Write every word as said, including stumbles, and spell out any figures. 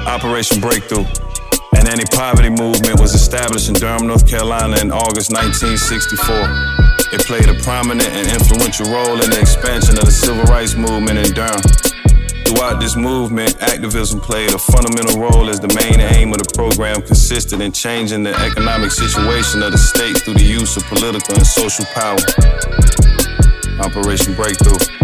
Operation Breakthrough, an anti-poverty movement, was established in Durham, North Carolina in August nineteen sixty-four. It played a prominent and influential role in the expansion of the civil rights movement in Durham. Throughout this movement, activism played a fundamental role as the main aim of the program consisted in changing the economic situation of the state through the use of political and social power. Operation Breakthrough.